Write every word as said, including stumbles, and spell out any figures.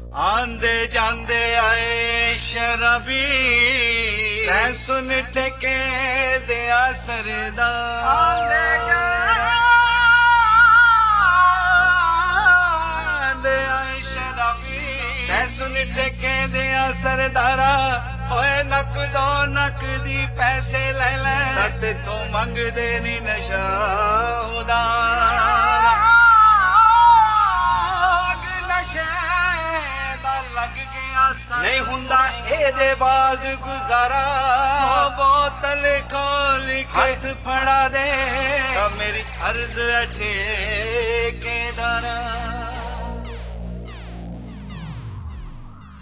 आंदे जांदे आए शराबी, तै सुन ठेके दिया सरदार। आंदे जांदे आए शराबी, तै सुन ठेके दिया सरदारा। ओए नक दो नक दी पैसे ले ले, ते तो मंगदे नी नशा उदार। नहीं हुंदा एदे बाज गुजारा, बोतल खोल के हाथ फड़ा दे, मेरी अर्ज ठेकेदारा।